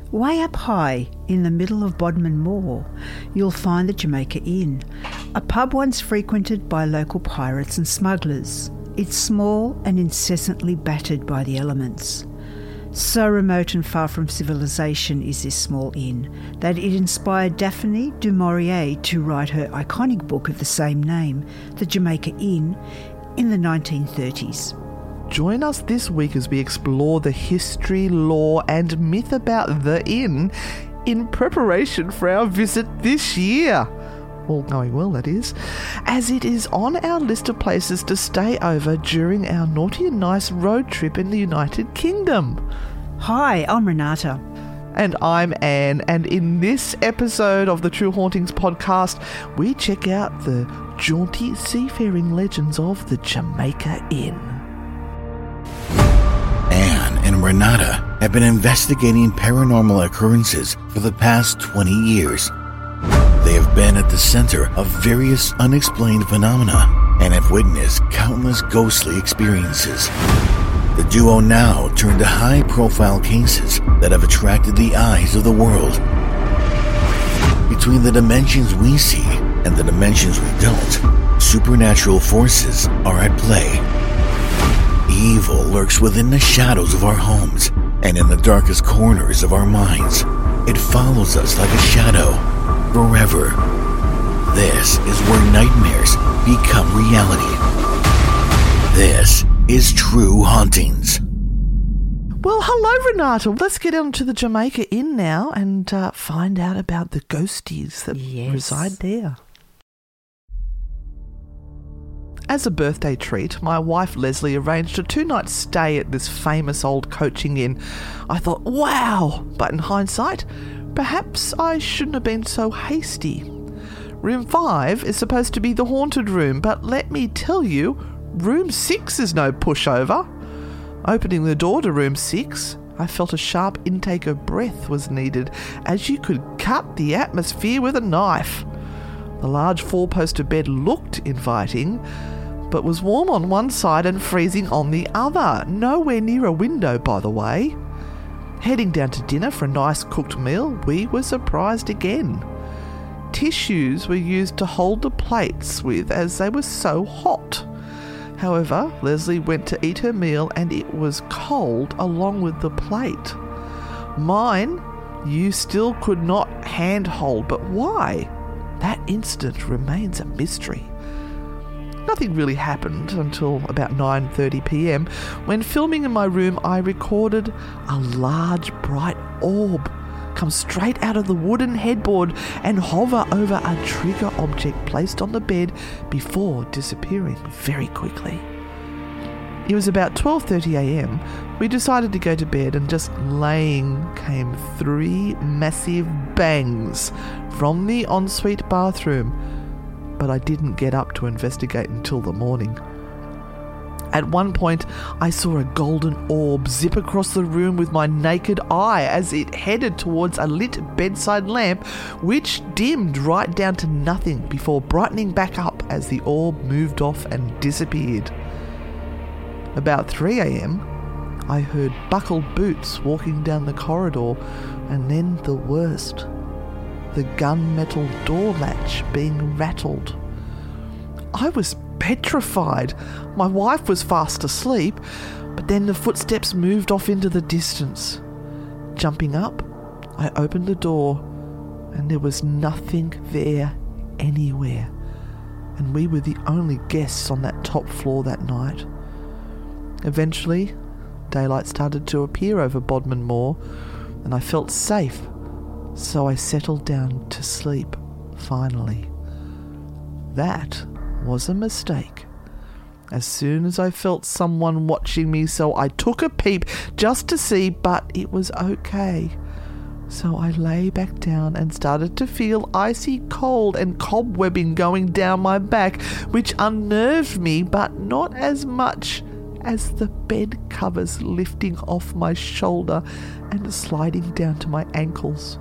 Way up high, in the middle of Bodmin Moor, you'll find the Jamaica Inn, a pub once frequented by local pirates and smugglers. It's small and incessantly battered by the elements. So remote and far from civilization is this small inn that it inspired Daphne du Maurier to write her iconic book of the same name, The Jamaica Inn, in the 1930s. Join us this week as we explore the history, lore and myth about the inn in preparation for our visit this year. All going well, that is, as it is on our list of places to stay over during our naughty and nice road trip in the United Kingdom. Hi, I'm Renata. And I'm Anne, and in this episode of the True Hauntings podcast, we check out the jaunty seafaring legends of the Jamaica Inn. Anne and Renata have been investigating paranormal occurrences for the past 20 years. They have been at the center of various unexplained phenomena and have witnessed countless ghostly experiences. The duo now turn to high-profile cases that have attracted the eyes of the world. Between the dimensions we see and the dimensions we don't, supernatural forces are at play. Evil lurks within the shadows of our homes and in the darkest corners of our minds. It follows us like a shadow, forever. This is where nightmares become reality. This is True Hauntings. Well, hello, Renata. Let's get on to the Jamaica Inn now and find out about the ghosties that reside there. As a birthday treat, my wife Leslie arranged a 2-night stay at this famous old coaching inn. I thought, wow, but in hindsight, perhaps I shouldn't have been so hasty. Room 5 is supposed to be the haunted room, but let me tell you, room 6 is no pushover. Opening the door to room 6, I felt a sharp intake of breath was needed, as you could cut the atmosphere with a knife. The large 4-poster bed looked inviting, but was warm on one side and freezing on the other. Nowhere near a window, by the way. Heading down to dinner for a nice cooked meal, we were surprised again. Tissues were used to hold the plates with, as they were so hot. However, Leslie went to eat her meal and it was cold along with the plate. Mine, you still could not handhold, but why? That incident remains a mystery. Nothing really happened until about 9:30 p.m. When filming in my room, I recorded a large bright orb come straight out of the wooden headboard and hover over a trigger object placed on the bed before disappearing very quickly. It was about 12:30 a.m. We decided to go to bed, and just laying came 3 massive bangs from the ensuite bathroom, but I didn't get up to investigate until the morning. At one point, I saw a golden orb zip across the room with my naked eye as it headed towards a lit bedside lamp, which dimmed right down to nothing before brightening back up as the orb moved off and disappeared. About 3 a.m, I heard buckled boots walking down the corridor, and then the worst. The gunmetal door latch being rattled. I was petrified. My wife was fast asleep, but then the footsteps moved off into the distance. Jumping up, I opened the door, and there was nothing there anywhere, and we were the only guests on that top floor that night. Eventually, daylight started to appear over Bodmin Moor, and I felt safe, so I settled down to sleep, finally. That was a mistake. As soon as I felt someone watching me, so I took a peep just to see, but it was okay. So I lay back down and started to feel icy cold and cobwebbing going down my back, which unnerved me, but not as much as the bed covers lifting off my shoulder and sliding down to my ankles.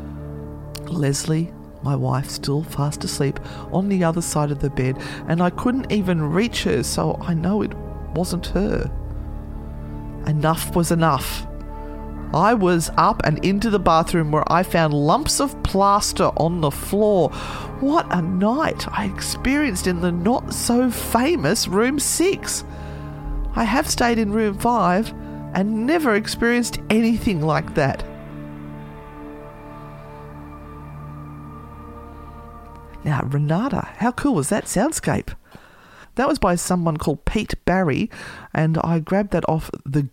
Leslie, my wife, still fast asleep on the other side of the bed, and I couldn't even reach her, so I know it wasn't her. Enough was enough. I was up and into the bathroom where I found lumps of plaster on the floor. What a night I experienced in the not-so-famous Room 6. I have stayed in Room 5 and never experienced anything like that. Now, Renata, how cool was that soundscape? That was by someone called Pete Barry, and I grabbed that off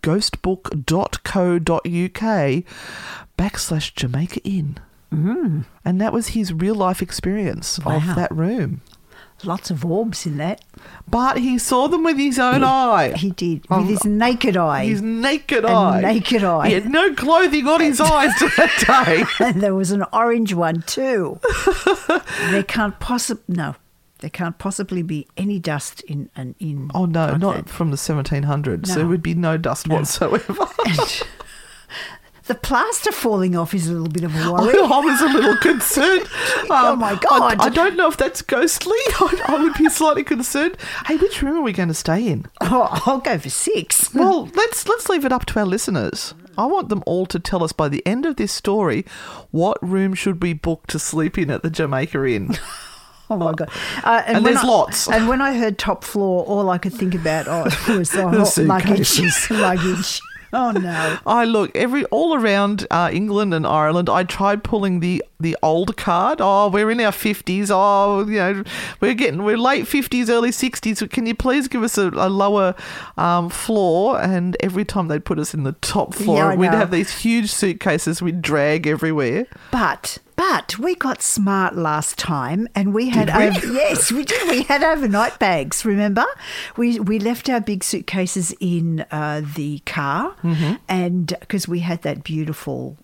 theghostbook.co.uk /Jamaica Inn. And that was his real-life experience of that room. Lots of orbs in that. But he saw them with his own eye. He did, with his naked eye. His naked eye. Naked eye. He had no clothing on his eyes that day. And there was an orange one too. There can't possibly be any dust in an inn. Oh, no, like not that. from the 1700s. No. There would be no dust whatsoever. And the plaster falling off is a little bit of a worry. I was a little concerned. Oh, my God. I don't know if that's ghostly. I would be slightly concerned. Hey, which room are we going to stay in? Oh, I'll go for 6. Well, let's leave it up to our listeners. I want them all to tell us by the end of this story what room should we book to sleep in at the Jamaica Inn. Oh, my God. And there's lots. And when I heard top floor, all I could think about was luggage. Oh, no. All around England and Ireland, I tried pulling the old card. Oh, we're in our 50s. Oh, we're late 50s, early 60s. Can you please give us a lower floor? And every time they'd put us in the top floor, we'd have these huge suitcases we'd drag everywhere. But we got smart last time, and we had yes, we did. We had overnight bags. Remember, we left our big suitcases in the car, and because we had that beautiful.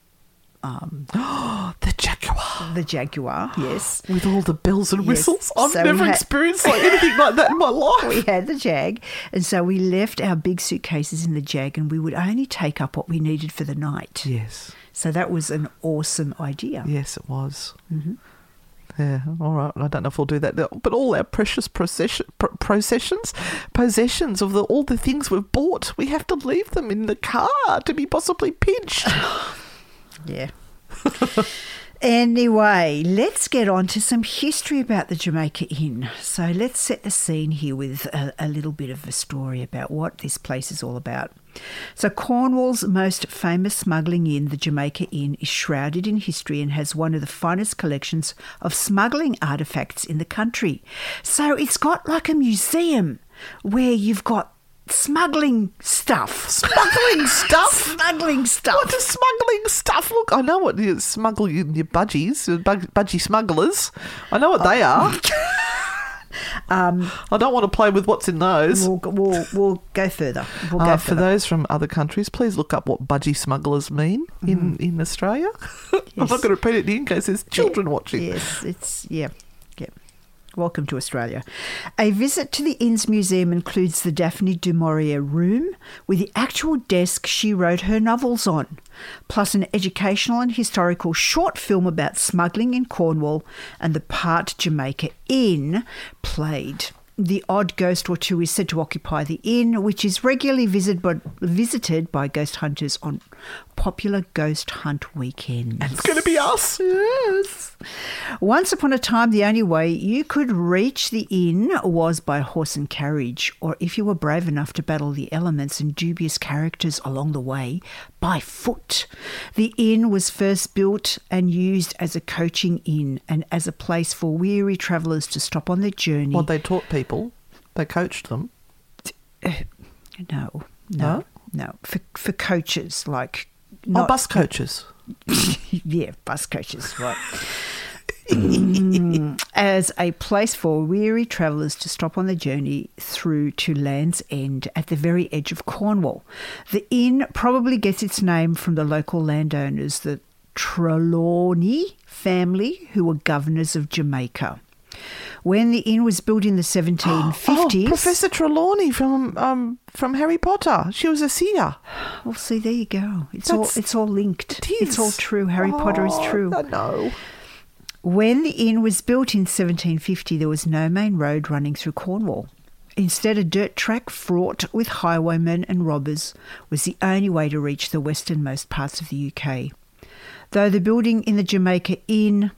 The Jaguar. The Jaguar, yes. With all the bells and whistles. Yes. I've never experienced anything like that in my life. We had the Jag, and so we left our big suitcases in the Jag, and we would only take up what we needed for the night. Yes. So that was an awesome idea. Yes, it was. Mm-hmm. Yeah, all right. I don't know if we'll do that. But all our precious possessions of all the things we've bought, we have to leave them in the car to be possibly pinched. Yeah. Anyway, let's get on to some history about the Jamaica Inn. So let's set the scene here with a little bit of a story about what this place is all about. So Cornwall's most famous smuggling inn, the Jamaica Inn, is shrouded in history and has one of the finest collections of smuggling artefacts in the country. So it's got like a museum where you've got smuggling stuff. Smuggling stuff? Smuggling stuff. What does smuggling stuff look? I know what you smuggle in your budgies, budgie smugglers. I know what they are. I don't want to play with what's in those. We'll go further. For those from other countries, please look up what budgie smugglers mean in Australia. Yes. I'm not going to repeat it in case there's children watching. Yes, yeah. Welcome to Australia. A visit to the inn's museum includes the Daphne du Maurier room with the actual desk she wrote her novels on, plus an educational and historical short film about smuggling in Cornwall and the part Jamaica Inn played. The odd ghost or two is said to occupy the inn, which is regularly visited by ghost hunters on popular ghost hunt weekends. And it's going to be us. Yes. Once upon a time, the only way you could reach the inn was by horse and carriage, or if you were brave enough to battle the elements and dubious characters along the way, by foot. The inn was first built and used as a coaching inn and as a place for weary travellers to stop on their journey. Well, they taught people. They coached them. No. For coaches, like... bus coaches. Yeah, bus coaches, right. As a place for weary travellers to stop on their journey through to Land's End at the very edge of Cornwall. The inn probably gets its name from the local landowners, the Trelawney family, who were governors of Jamaica. When the inn was built in the 1750s... Professor Trelawney from Harry Potter. She was a seer. Well, see, there you go. It's all linked. It is. It's all true. Harry Potter is true. I know. When the inn was built in 1750, there was no main road running through Cornwall. Instead, a dirt track fraught with highwaymen and robbers was the only way to reach the westernmost parts of the UK. Though the building of the Jamaica Inn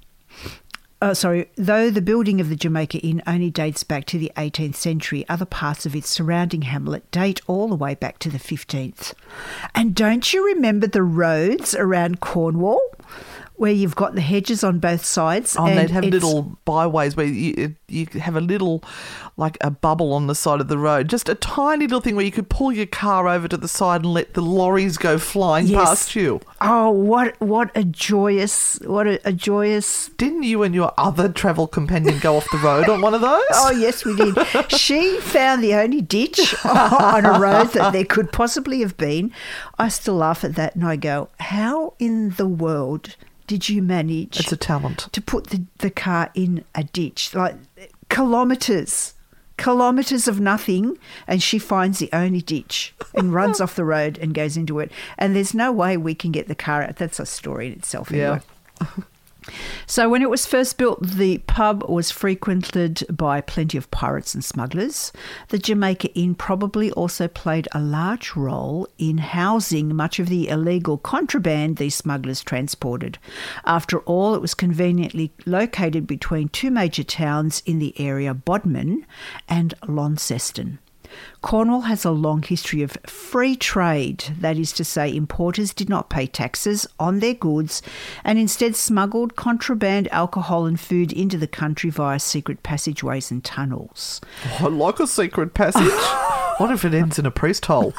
only dates back to the 18th century, other parts of its surrounding hamlet date all the way back to the 15th. And don't you remember the roads around Cornwall, where you've got the hedges on both sides? Oh, and they'd have little byways where you have a little, like a bubble on the side of the road. Just a tiny little thing where you could pull your car over to the side and let the lorries go flying past you. Oh, what a joyous... Didn't you and your other travel companion go off the road on one of those? Oh, yes, we did. She found the only ditch on a road that there could possibly have been. I still laugh at that and I go, how in the world did you manage... It's a talent. ...to put the car in a ditch? Like kilometres of nothing, and she finds the only ditch and runs off the road and goes into it. And there's no way we can get the car out. That's a story in itself anyway. Yeah. So when it was first built, the pub was frequented by plenty of pirates and smugglers. The Jamaica Inn probably also played a large role in housing much of the illegal contraband these smugglers transported. After all, it was conveniently located between two major towns in the area, Bodmin and Launceston. Cornwall has a long history of free trade, that is to say, importers did not pay taxes on their goods and instead smuggled contraband alcohol and food into the country via secret passageways and tunnels. Oh, I like a secret passage. What if it ends in a priest hole?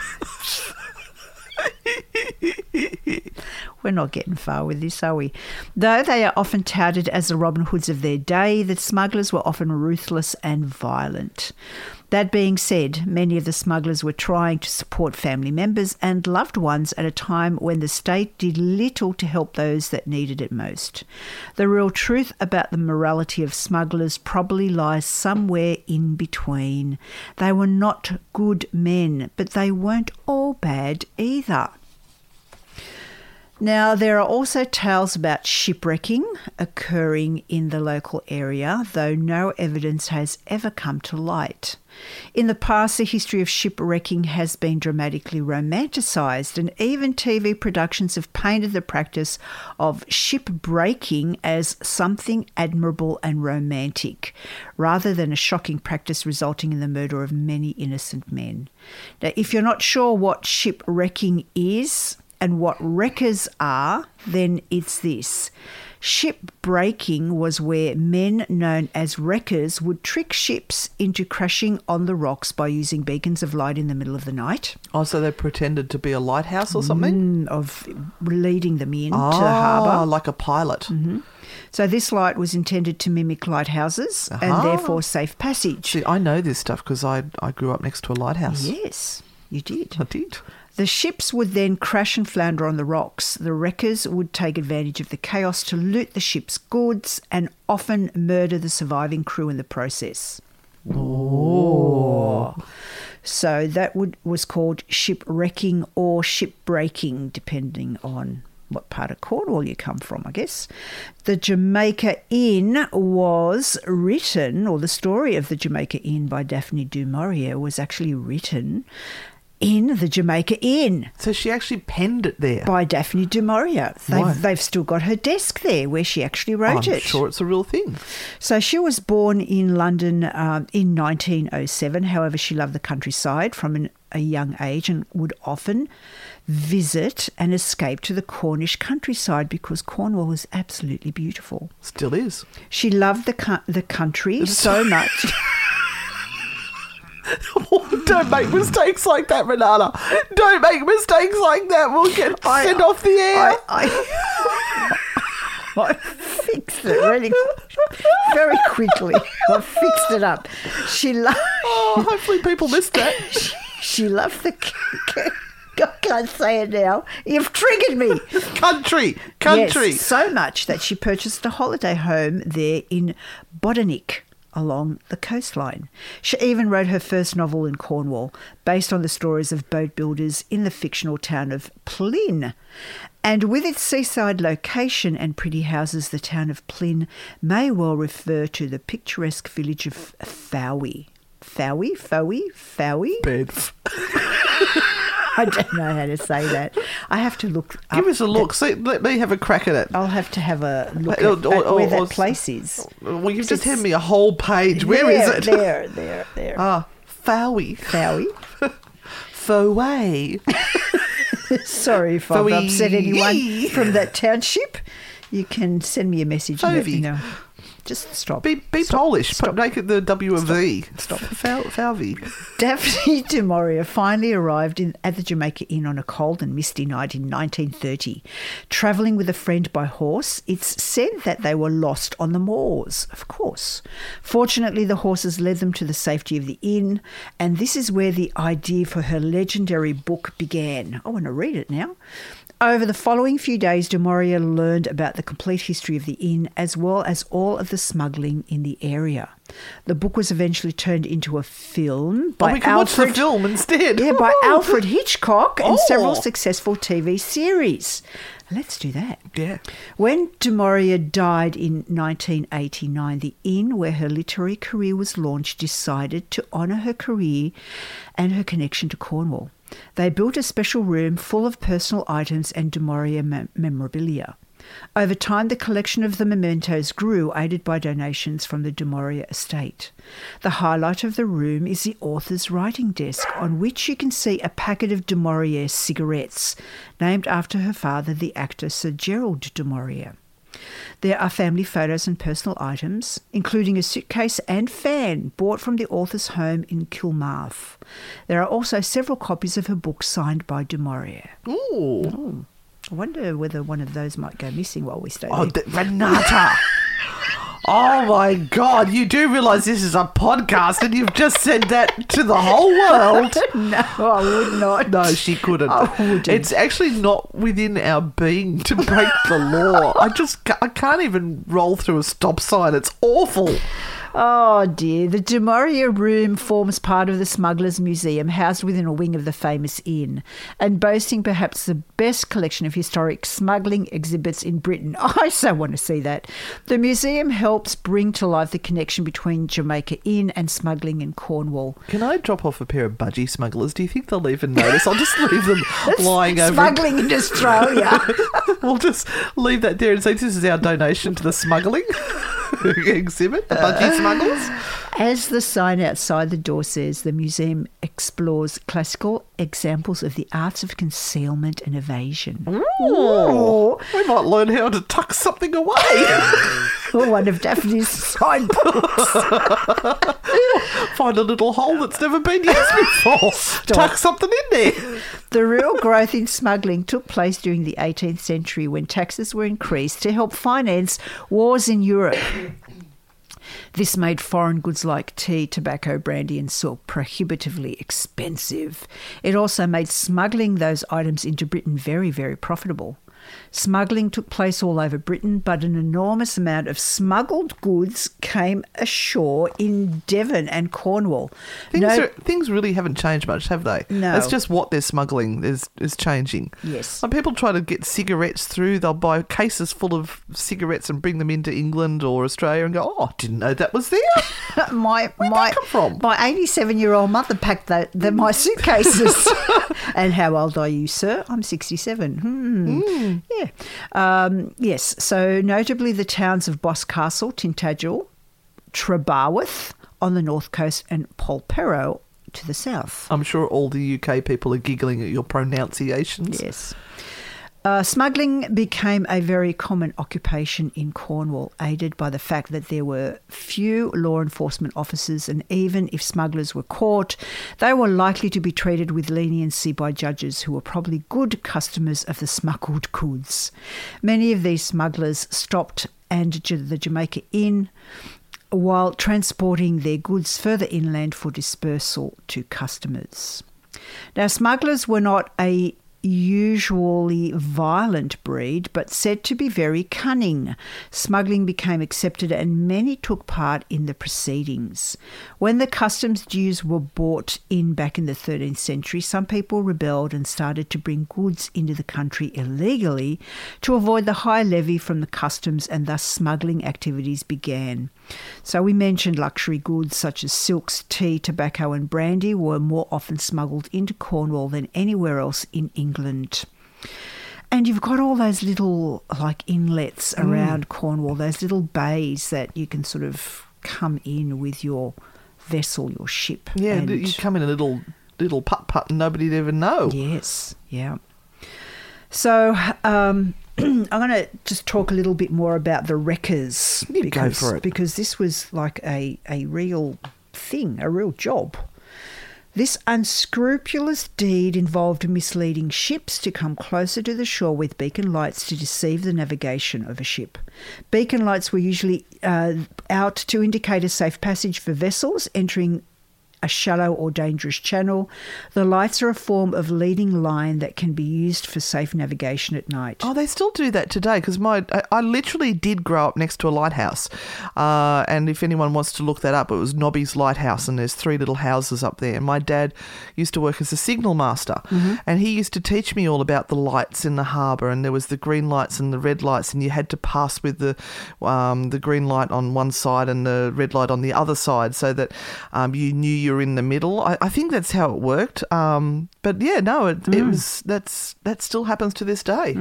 We're not getting far with this, are we? Though they are often touted as the Robin Hoods of their day, the smugglers were often ruthless and violent. That being said, many of the smugglers were trying to support family members and loved ones at a time when the state did little to help those that needed it most. The real truth about the morality of smugglers probably lies somewhere in between. They were not good men, but they weren't all bad either. Now, there are also tales about shipwrecking occurring in the local area, though no evidence has ever come to light. In the past, the history of shipwrecking has been dramatically romanticised, and even TV productions have painted the practice of shipbreaking as something admirable and romantic, rather than a shocking practice resulting in the murder of many innocent men. Now, if you're not sure what shipwrecking is and what wreckers are, then it's this. Shipbreaking was where men known as wreckers would trick ships into crashing on the rocks by using beacons of light in the middle of the night. Oh, so they pretended to be a lighthouse or something? Of leading them in to the harbour. Like a pilot. Mm-hmm. So this light was intended to mimic lighthouses and therefore safe passage. See, I know this stuff because I grew up next to a lighthouse. Yes, you did. I did. The ships would then crash and flounder on the rocks. The wreckers would take advantage of the chaos to loot the ship's goods and often murder the surviving crew in the process. Oh. So that was called shipwrecking or shipbreaking, depending on what part of Cornwall you come from, I guess. The Jamaica Inn was written, or the story of the Jamaica Inn by Daphne du Maurier was actually written in the Jamaica Inn. So she actually penned it there? By Daphne du Maurier. They've still got her desk there where she actually wrote it. I'm sure it's a real thing. So she was born in London in 1907. However, she loved the countryside from a young age and would often visit and escape to the Cornish countryside because Cornwall was absolutely beautiful. Still is. She loved the country so much. Don't make mistakes like that, Renata. Don't make mistakes like that. We'll get sent off the air. I fixed it really very quickly. I fixed it up. Hopefully people missed that. She loved the... I can't say it now. You've triggered me. Country. Yes, so much that she purchased a holiday home there in Bodinick, along the coastline. She even wrote her first novel in Cornwall, based on the stories of boat builders in the fictional town of Plyn. And with its seaside location and pretty houses, the town of Plyn may well refer to the picturesque village of Fowey. Fowey. Bedf. I don't know how to say that. I have to look up. Give us a look. See, let me have a crack at it. I'll have to have a look at where that place is. Well, you've just handed me a whole page. Where is it? There. Ah, Fowey. Fowey. Sorry if I've upset anyone from that township. You can send me a message and let me know. Just stop. Be Polish. Make it the W of V. Stop. Falvey. Daphne du Maurier finally arrived at the Jamaica Inn on a cold and misty night in 1930. Travelling with a friend by horse, it's said that they were lost on the moors, of course. Fortunately, the horses led them to the safety of the inn, and this is where the idea for her legendary book began. I want to read it now. Over the following few days, du Maurier learned about the complete history of the inn as well as all of the smuggling in the area. The book was eventually turned into a film by we can watch the film instead. Yeah, by Alfred Hitchcock and several successful TV series. Let's do that. Yeah. When du Maurier died in 1989, the inn where her literary career was launched decided to honour her career and her connection to Cornwall. They built a special room full of personal items and du Maurier memorabilia. Over time, the collection of the mementos grew, aided by donations from the du Maurier estate. The highlight of the room is the author's writing desk, on which you can see a packet of du Maurier cigarettes, named after her father, the actor Sir Gerald du Maurier. There are family photos and personal items, including a suitcase and fan bought from the author's home in Kilmarth. There are also several copies of her book signed by du Maurier. Ooh. I wonder whether one of those might go missing while we stay there. Renata! Oh my God, you do realise this is a podcast and you've just said that to the whole world? No, I would not. No, she couldn't. I wouldn't. It's actually not within our being to break the law. I can't even roll through a stop sign. It's awful. Oh dear. The du Maurier room forms part of the Smugglers Museum, housed within a wing of the famous inn, and boasting perhaps the best collection of historic smuggling exhibits in Britain. I so want to see that. The museum helps bring to life the connection between Jamaica Inn and smuggling in Cornwall. Can I drop off a pair of budgie smugglers? Do you think they'll even notice? I'll just leave them lying over. Smuggling in Australia. We'll just leave that there and say this is our donation to the smuggling exhibit, the budgie smugglers. As the sign outside the door says, the museum explores classical examples of the arts of concealment and evasion. Ooh. We might learn how to tuck something away. One of Daphne's side books. Find a little hole that's never been used before. Tuck something in there. The real growth in smuggling took place during the 18th century when taxes were increased to help finance wars in Europe. This made foreign goods like tea, tobacco, brandy and silk prohibitively expensive. It also made smuggling those items into Britain very, very profitable. Smuggling took place all over Britain, but an enormous amount of smuggled goods came ashore in Devon and Cornwall. Things really haven't changed much, have they? No. It's just what they're smuggling is changing. Yes. When people try to get cigarettes through, they'll buy cases full of cigarettes and bring them into England or Australia and go, oh, I didn't know that was there. Where'd that come from? My 87-year-old mother packed my suitcases. And how old are you, sir? I'm 67. Yeah. Yes. So notably the towns of Boscastle, Tintagel, Trebarwith on the north coast and Polperro to the south. I'm sure all the UK people are giggling at your pronunciations. Yes. Smuggling became a very common occupation in Cornwall, aided by the fact that there were few law enforcement officers, and even if smugglers were caught, they were likely to be treated with leniency by judges who were probably good customers of the smuggled goods. Many of these smugglers stopped at the Jamaica Inn while transporting their goods further inland for dispersal to customers. Now, smugglers were not a usually violent breed, but said to be very cunning. Smuggling became accepted and many took part in the proceedings. When the customs dues were brought in back in the 13th century, some people rebelled and started to bring goods into the country illegally to avoid the high levy from the customs, and thus smuggling activities began. So we mentioned luxury goods such as silks, tea, tobacco and brandy were more often smuggled into Cornwall than anywhere else in England. And you've got all those little like inlets around Cornwall, those little bays that you can sort of come in with your vessel, your ship. Yeah, and you come in a little putt-putt and nobody'd ever know. Yes, yeah. So I'm going to just talk a little bit more about the wreckers. Go for it. Because this was like a real thing, a real job. This unscrupulous deed involved misleading ships to come closer to the shore with beacon lights to deceive the navigation of a ship. Beacon lights were usually out to indicate a safe passage for vessels entering a shallow or dangerous channel. The lights are a form of leading line that can be used for safe navigation at night. Oh, they still do that today because I literally did grow up next to a lighthouse. And if anyone wants to look that up, it was Nobby's Lighthouse, and there's 3 little houses up there. And my dad used to work as a signal master, and he used to teach me all about the lights in the harbour, and there was the green lights and the red lights, and you had to pass with the green light on one side and the red light on the other side so that you knew you were in the middle. I think that's how it worked. But yeah, no, it was that still happens to this day.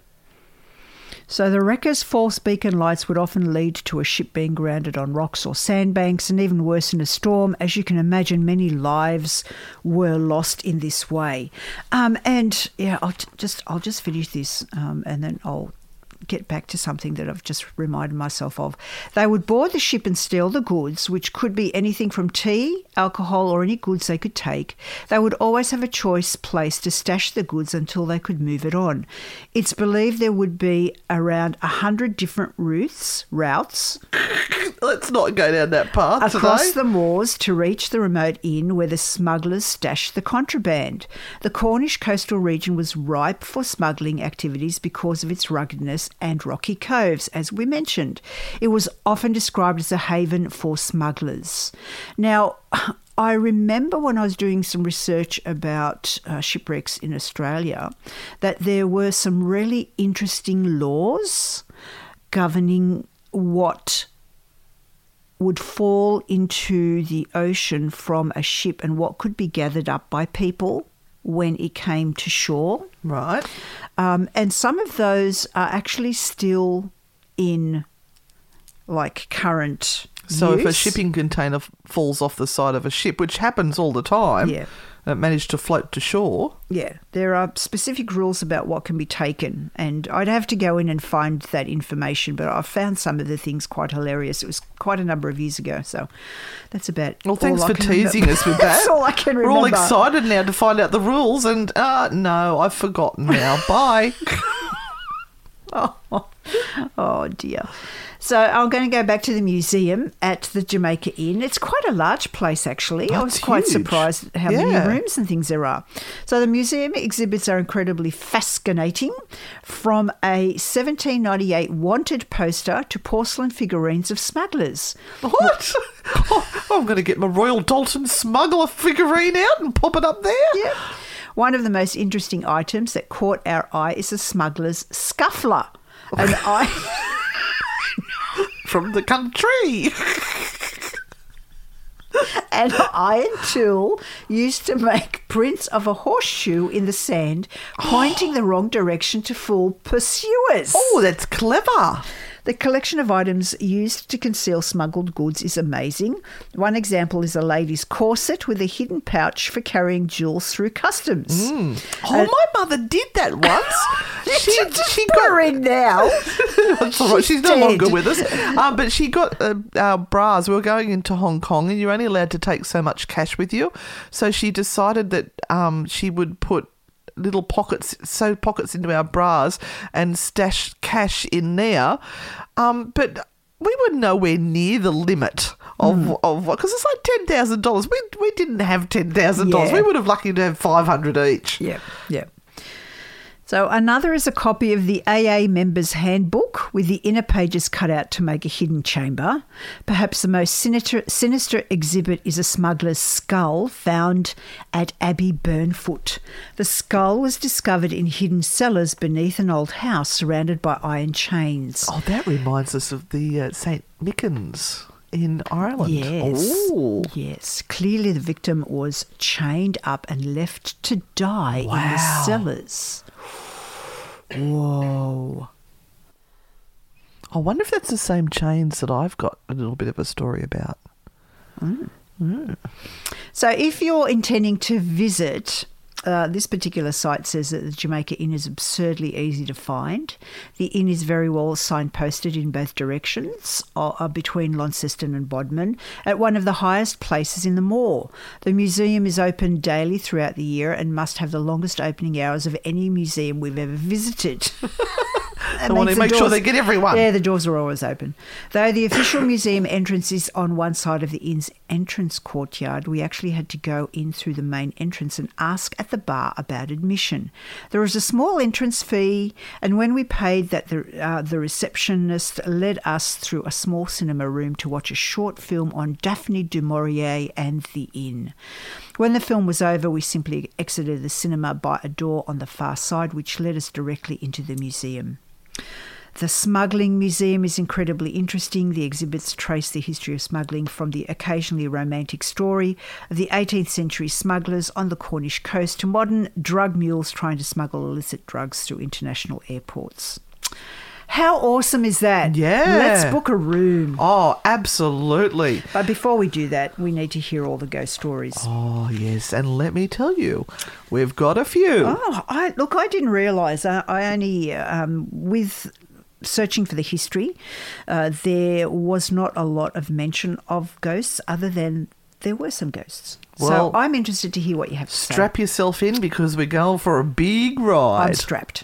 So the wreckers' false beacon lights would often lead to a ship being grounded on rocks or sandbanks, and even worse in a storm. As you can imagine, many lives were lost in this way. And yeah, I'll just finish this, and then I'll get back to something that I've just reminded myself of. They would board the ship and steal the goods, which could be anything from tea, alcohol, or any goods they could take. They would always have a choice place to stash the goods until they could move it on. It's believed there would be around 100 different routes. Let's not go down that path across today. the moors to reach the remote inn where the smugglers stashed the contraband. The Cornish coastal region was ripe for smuggling activities because of its ruggedness and rocky coves, as we mentioned. It was often described as a haven for smugglers. Now, I remember when I was doing some research about shipwrecks in Australia that there were some really interesting laws governing what would fall into the ocean from a ship and what could be gathered up by people when it came to shore. Right. And some of those are actually still in like current So use. if a shipping container falls off the side of a ship, which happens all the time, Yeah. and it managed to float to shore. Yeah, there are specific rules about what can be taken, and I'd have to go in and find that information, but I found some of the things quite hilarious. It was quite a number of years ago, so that's about Well, thanks all for I can teasing remember. us with that. That's all I can We're remember. all excited now to find out the rules, and no, I've forgotten now. Bye. Oh, dear. So I'm going to go back to the museum at the Jamaica Inn. It's quite a large place, actually. I Oh, was it's quite huge. surprised at how many Yeah. rooms and things there are. So the museum exhibits are incredibly fascinating, from a 1798 wanted poster to porcelain figurines of smugglers. What? I'm going to get my Royal Dalton smuggler figurine out and pop it up there. Yeah. One of the most interesting items that caught our eye is a smuggler's scuffler. An From the country. an iron tool used to make prints of a horseshoe in the sand, pointing the wrong direction to fool pursuers. Oh, that's clever. The collection of items used to conceal smuggled goods is amazing. One example is a lady's corset with a hidden pouch for carrying jewels through customs. Oh, my mother did that once. she got her in now. That's all right. She's no dead. longer with us. But she got our bras. We were going into Hong Kong, and you're only allowed to take so much cash with you. So she decided that she would put little pockets into our bras and stash cash in there. But we were nowhere near the limit of because it's like $10,000. We didn't have $10,000. Yeah. We would have lucky to have $500 each. Yeah, yeah. So another is a copy of the AA Members Handbook with the inner pages cut out to make a hidden chamber. Perhaps the most sinister exhibit is a smuggler's skull found at Abbey Burnfoot. The skull was discovered in hidden cellars beneath an old house surrounded by iron chains. Oh, that reminds us of the St. Mickens in Ireland. Yes. Oh. Yes. Clearly the victim was chained up and left to die in the cellars. Whoa. I wonder if that's the same chains that I've got a little bit of a story about. So if you're intending to visit, this particular site says that the Jamaica Inn is absurdly easy to find. The inn is very well signposted in both directions between Launceston and Bodmin at one of the highest places in the mall. The museum is open daily throughout the year and must have the longest opening hours of any museum we've ever visited. They want to make sure they get everyone. Yeah, the doors are always open. Though the official museum entrance is on one side of the inn's entrance courtyard, we actually had to go in through the main entrance and ask at the bar about admission. There is a small entrance fee, and when we paid that, the receptionist led us through a small cinema room to watch a short film on Daphne du Maurier and the inn. When the film was over, we simply exited the cinema by a door on the far side, which led us directly into the museum. The Smuggling Museum is incredibly interesting. The exhibits trace the history of smuggling from the occasionally romantic story of the 18th century smugglers on the Cornish coast to modern drug mules trying to smuggle illicit drugs through international airports. How awesome is that? Yeah. Let's book a room. Oh, absolutely. But before we do that, we need to hear all the ghost stories. Oh, yes. And let me tell you, we've got a few. Oh, I didn't realise. I only, with searching for the history, there was not a lot of mention of ghosts other than there were some ghosts. Well, so I'm interested to hear what you have to say. Strap yourself in because we're going for a big ride. I'm strapped.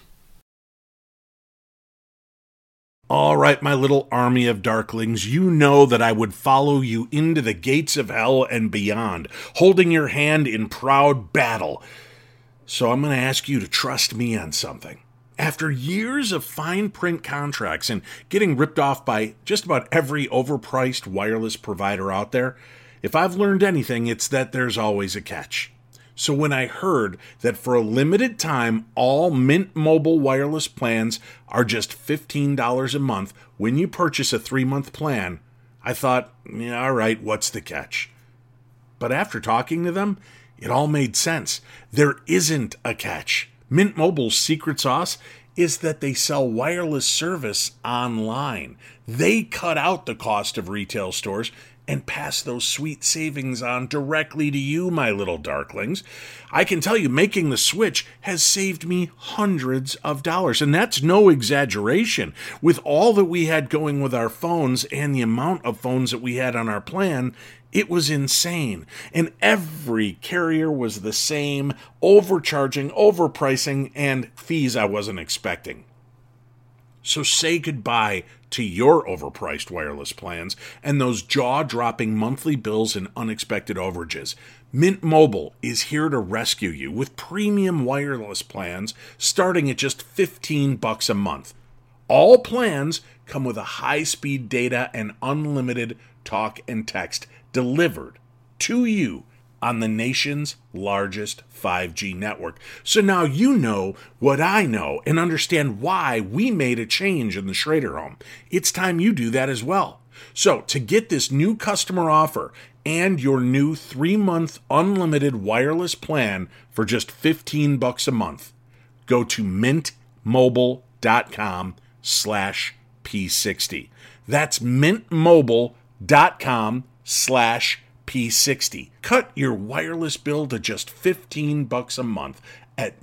All right, my little army of darklings, you know that I would follow you into the gates of hell and beyond, holding your hand in proud battle. So I'm going to ask you to trust me on something. After years of fine print contracts and getting ripped off by just about every overpriced wireless provider out there, if I've learned anything, it's that there's always a catch. So when I heard that for a limited time, all Mint Mobile wireless plans are just $15 a month when you purchase a 3-month plan, I thought, yeah, all right, what's the catch? But after talking to them, it all made sense. There isn't a catch. Mint Mobile's secret sauce is that they sell wireless service online. They cut out the cost of retail stores and pass those sweet savings on directly to you, my little darklings. I can tell you, making the switch has saved me hundreds of dollars, and that's no exaggeration. With all that we had going with our phones and the amount of phones that we had on our plan, it was insane. And every carrier was the same, overcharging, overpricing, and fees I wasn't expecting. So say goodbye to your overpriced wireless plans and those jaw-dropping monthly bills and unexpected overages. Mint Mobile is here to rescue you with premium wireless plans starting at just $15 a month. All plans come with a high-speed data and unlimited talk and text delivered to you on the nation's largest 5G network. So now you know what I know and understand why we made a change in the Schrader home. It's time you do that as well. So to get this new customer offer and your new 3-month unlimited wireless plan for just $15 a month, go to mintmobile.com/P60. That's mintmobile.com/P60. Cut your wireless bill to just $15 a month at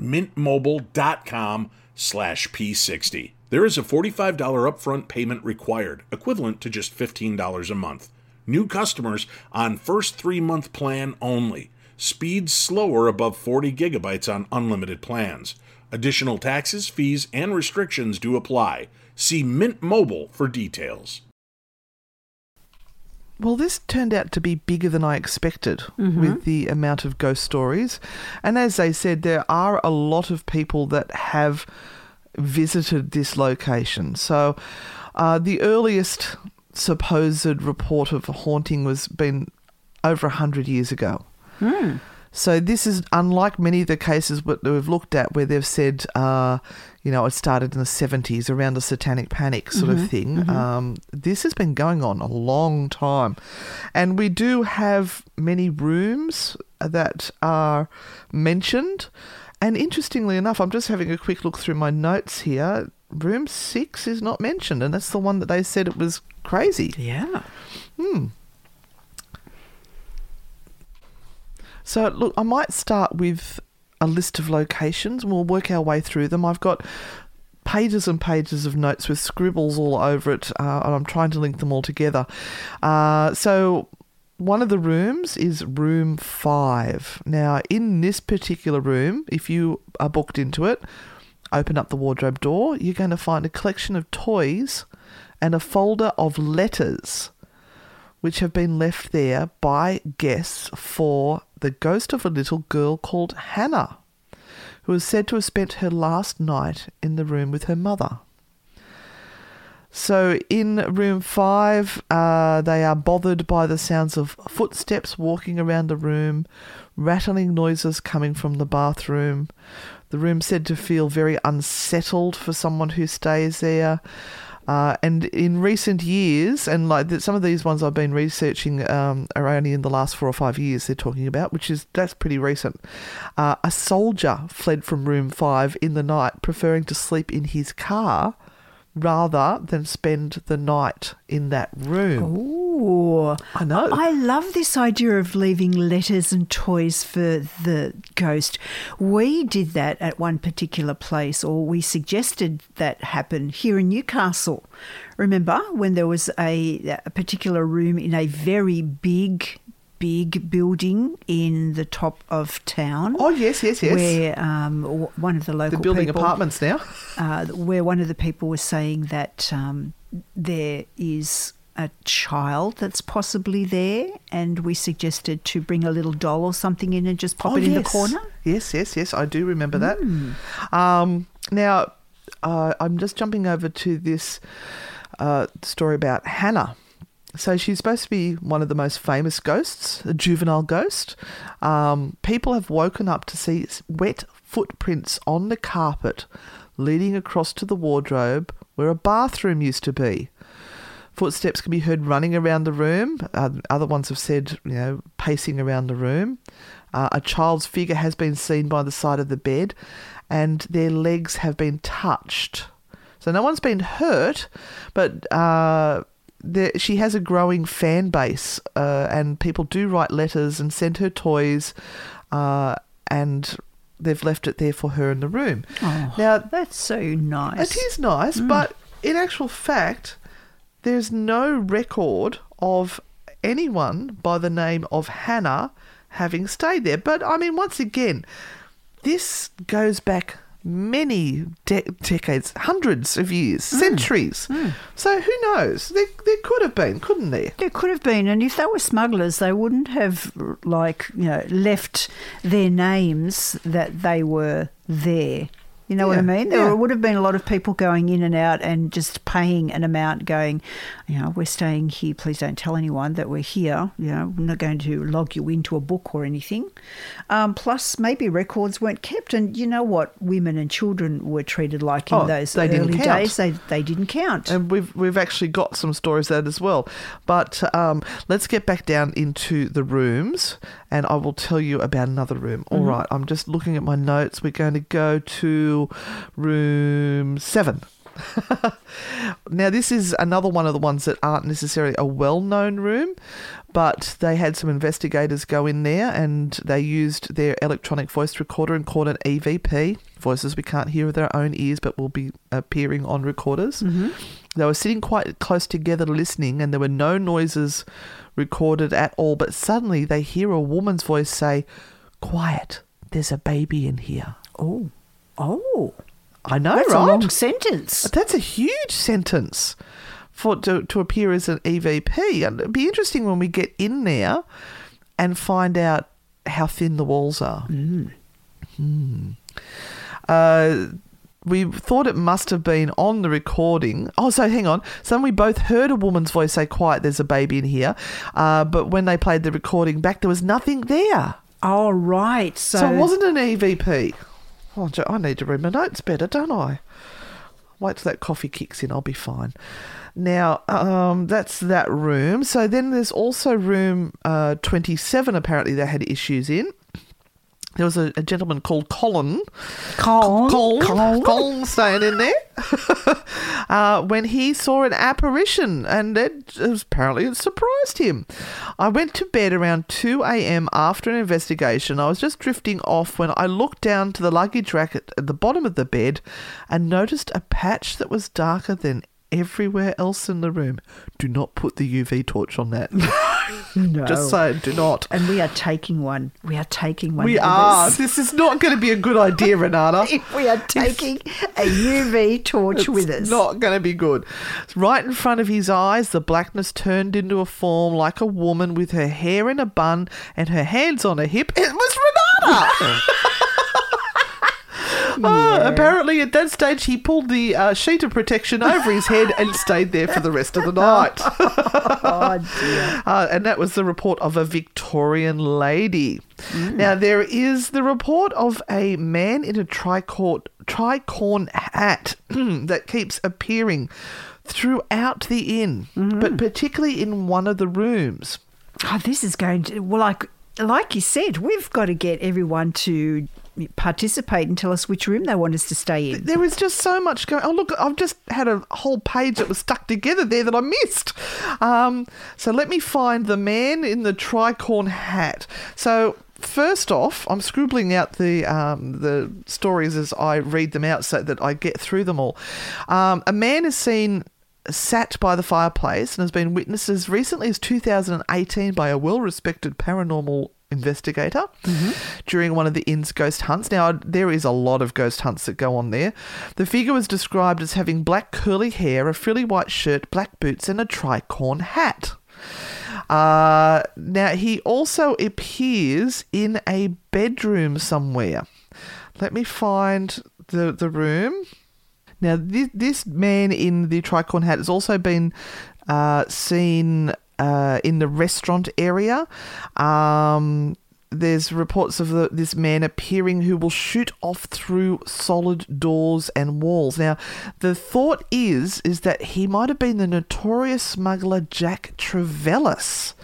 mintmobile.com/P60. There is a $45 upfront payment required, equivalent to just $15 a month. New customers on first 3-month plan only. Speeds slower above 40 gigabytes on unlimited plans. Additional taxes, fees, and restrictions do apply. See Mint Mobile for details. Well, this turned out to be bigger than I expected with the amount of ghost stories. And as they said, there are a lot of people that have visited this location. So the earliest supposed report of a haunting was been over 100 years ago. So this is unlike many of the cases that we've looked at where they've said, it started in the 70s around the Satanic Panic sort of thing. This has been going on a long time. And we do have many rooms that are mentioned. And interestingly enough, I'm just having a quick look through my notes here. Room 6 is not mentioned, and that's the one that they said it was crazy. Yeah. So, look, I might start with a list of locations and we'll work our way through them. I've got pages and pages of notes with scribbles all over it, and I'm trying to link them all together. So one of the rooms is room 5. Now, in this particular room, if you are booked into it, open up the wardrobe door, you're going to find a collection of toys and a folder of letters which have been left there by guests for the ghost of a little girl called Hannah, who is said to have spent her last night in the room with her mother. So in room 5, they are bothered by the sounds of footsteps walking around the room, rattling noises coming from the bathroom. The room's said to feel very unsettled for someone who stays there. And in recent years, and some of these ones I've been researching are only in the last 4 or 5 years they're talking about, that's pretty recent. A soldier fled from room 5 in the night, preferring to sleep in his car rather than spend the night in that room. Ooh. I know. I love this idea of leaving letters and toys for the ghost. We did that at one particular place, or we suggested that happen here in Newcastle. Remember when there was a particular room in a very big building in the top of town. Oh, yes. Where one of the local They're building people, apartments now. where one of the people was saying that there is a child that's possibly there, and we suggested to bring a little doll or something in and just pop it in the corner. Yes, I do remember that. Now, I'm just jumping over to this story about Hannah. So she's supposed to be one of the most famous ghosts, a juvenile ghost. People have woken up to see wet footprints on the carpet leading across to the wardrobe where a bathroom used to be. Footsteps can be heard running around the room. Other ones have said, pacing around the room. A child's figure has been seen by the side of the bed, and their legs have been touched. So no one's been hurt, but she has a growing fan base, and people do write letters and send her toys, and they've left it there for her in the room. Oh, now that's so nice. It is nice, but in actual fact, there's no record of anyone by the name of Hannah having stayed there. But, I mean, once again, this goes back many decades, hundreds of years, centuries. So who knows? There could have been, couldn't there? There could have been, and if they were smugglers, they wouldn't have, left their names that they were there. You know what I mean? There would have been a lot of people going in and out and just paying an amount going, we're staying here, please don't tell anyone that we're here. We're not going to log you into a book or anything. Plus, maybe records weren't kept. And you know what women and children were treated like in those early days? They didn't count. And we've actually got some stories of that as well. But let's get back down into the rooms, and I will tell you about another room. All right, I'm just looking at my notes. We're going to go to room 7. Now, this is another one of the ones that aren't necessarily a well-known room, but they had some investigators go in there and they used their electronic voice recorder and called an EVP, voices we can't hear with our own ears but will be appearing on recorders. They were sitting quite close together listening, and there were no noises recorded at all, but suddenly they hear a woman's voice say, "Quiet, there's a baby in here." Oh. I know, That's right? a long sentence. That's a huge sentence. to appear as an EVP. And it'd be interesting when we get in there and find out how thin the walls are. We thought it must have been on the recording. Oh, so hang on. So we both heard a woman's voice say, "Quiet, there's a baby in here." But when they played the recording back, there was nothing there. Oh, right. So it wasn't an EVP. Oh, I need to read my notes better, don't I? Wait till that coffee kicks in. I'll be fine. Now, that's that room. So then there's also room 27, apparently they had issues in. There was a gentleman called Colin staying in there when he saw an apparition, and it surprised him. I went to bed around 2 a.m. after an investigation. I was just drifting off when I looked down to the luggage rack at the bottom of the bed and noticed a patch that was darker than everywhere else in the room. Do not put the UV torch on that. No. Just say do not. And we are taking one. We are taking one. We are. This is not going to be a good idea, Renata. We are taking a UV torch with us. It's not going to be good. Right in front of his eyes, the blackness turned into a form like a woman with her hair in a bun and her hands on her hip. It was Renata! Apparently at that stage he pulled the sheet of protection over his head and stayed there for the rest of the night. Oh, dear. And that was the report of a Victorian lady. Now, there is the report of a man in a tricorn hat that keeps appearing throughout the inn, but particularly in one of the rooms. Oh, this is going to... Well, like you said, we've got to get everyone to participate and tell us which room they want us to stay in. There is just so much going... Oh, look, I've just had a whole page that was stuck together there that I missed. So let me find the man in the tricorn hat. So first off, I'm scribbling out the stories as I read them out so that I get through them all. A man is seen sat by the fireplace and has been witnessed as recently as 2018 by a well-respected paranormal investigator during one of the inn's ghost hunts. Now, there is a lot of ghost hunts that go on there. The figure was described as having black curly hair, a frilly white shirt, black boots, and a tricorn hat. Now, he also appears in a bedroom somewhere. Let me find the room. Now, this man in the tricorn hat has also been seen in the restaurant area. There's reports of this man appearing who will shoot off through solid doors and walls. Now, the thought is that he might have been the notorious smuggler Jack Trevellis.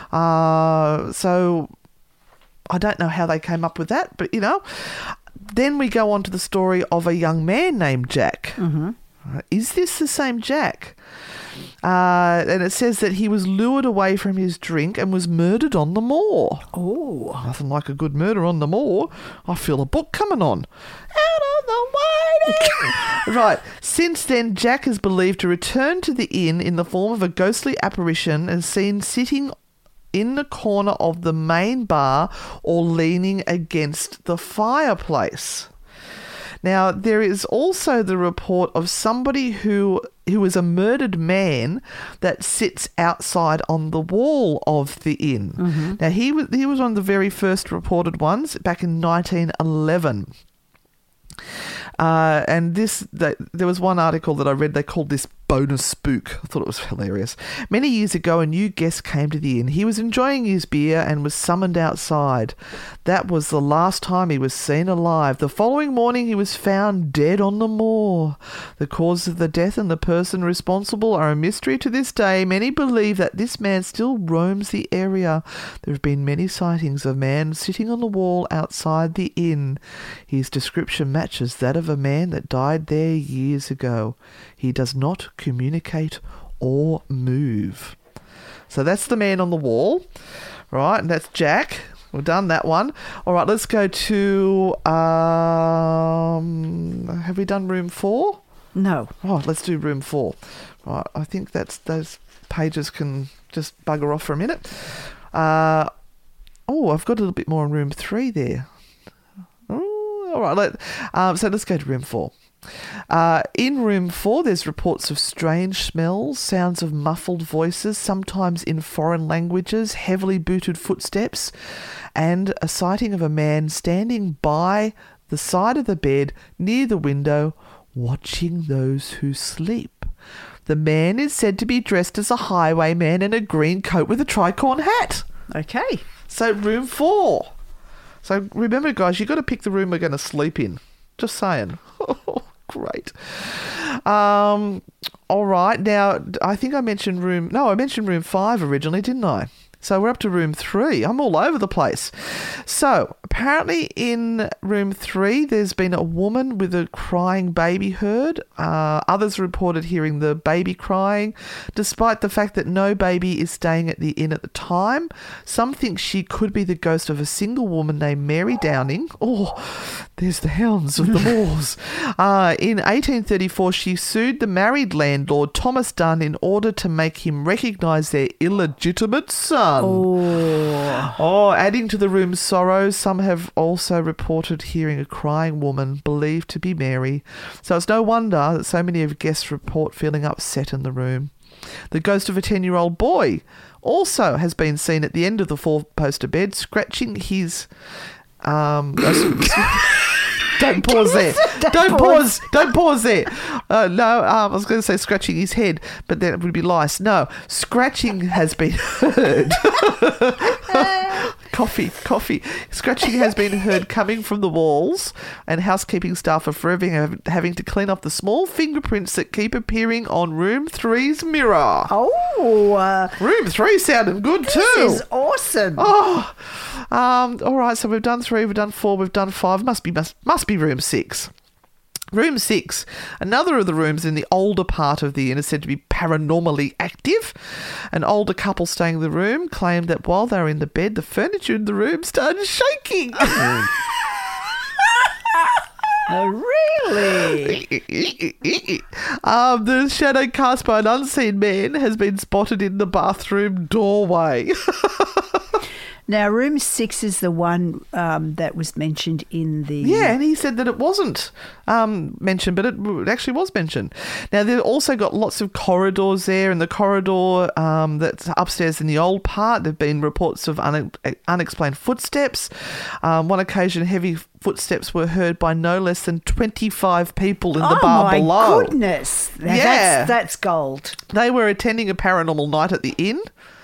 So I don't know how they came up with that, but, you know. Then we go on to the story of a young man named Jack. Is this the same Jack? And it says that he was lured away from his drink and was murdered on the moor. Oh. Nothing like a good murder on the moor. I feel a book coming on. Out on the waiting. Right. Since then, Jack is believed to return to the inn in the form of a ghostly apparition and seen sitting in the corner of the main bar or leaning against the fireplace. Now, there is also the report of somebody who is a murdered man that sits outside on the wall of the inn. Now, he was one of the very first reported ones back in 1911. And there was one article that I read, they called this bonus spook. I thought it was hilarious. Many years ago, a new guest came to the inn. He was enjoying his beer and was summoned outside. That was the last time he was seen alive. The following morning, he was found dead on the moor. The cause of the death and the person responsible are a mystery to this day. Many believe that this man still roams the area. There have been many sightings of a man sitting on the wall outside the inn. His description matches that of a man that died there years ago. He does not communicate or move. So that's the man on the wall, right? And that's Jack. We've done that one. All right, let's go to... have we done room 4? No. Oh, let's do room 4. Right, I think those pages can just bugger off for a minute. I've got a little bit more on room 3 there. Oh, all right, so let's go to room 4. In room 4, there's reports of strange smells, sounds of muffled voices, sometimes in foreign languages, heavily booted footsteps, and a sighting of a man standing by the side of the bed near the window, watching those who sleep. The man is said to be dressed as a highwayman in a green coat with a tricorn hat. Okay. So room 4. So remember, guys, you've got to pick the room we're going to sleep in. Just saying. Great. All right. Now, I think I mentioned room 5 originally, didn't I? So we're up to room 3. I'm all over the place. So apparently in room 3, there's been a woman with a crying baby heard. Others reported hearing the baby crying, despite the fact that no baby is staying at the inn at the time. Some think she could be the ghost of a single woman named Mary Downing. Oh, there's the hounds of the moors. In 1834, she sued the married landlord, Thomas Dunn, in order to make him recognise their illegitimate son. Adding to the room's sorrow, some have also reported hearing a crying woman believed to be Mary. So it's no wonder that so many of guests report feeling upset in the room. The ghost of a 10-year-old boy also has been seen at the end of the 4-poster bed, scratching his... Don't pause there. Don't pause there. I was going to say scratching his head, but then it would be lice. No, scratching has been heard. Coffee. Scratching has been heard coming from the walls, and housekeeping staff are forever having to clean up the small fingerprints that keep appearing on room 3's mirror. Room 3 sounded good too. This is awesome. All right, so we've done 3, we've done 4, we've done 5. Must be room 6. Room 6, another of the rooms in the older part of the inn, is said to be paranormally active. An older couple staying in the room claimed that while they were in the bed, the furniture in the room started shaking. Really? The shadow cast by an unseen man has been spotted in the bathroom doorway. Now, room 6 is the one that was mentioned in the... Yeah, and he said that it wasn't mentioned, but it actually was mentioned. Now, they've also got lots of corridors there, and the corridor that's upstairs in the old part, there have been reports of unexplained footsteps. One occasion, heavy footsteps were heard by no less than 25 people in the bar below. Oh, my goodness. That's gold. They were attending a paranormal night at the inn.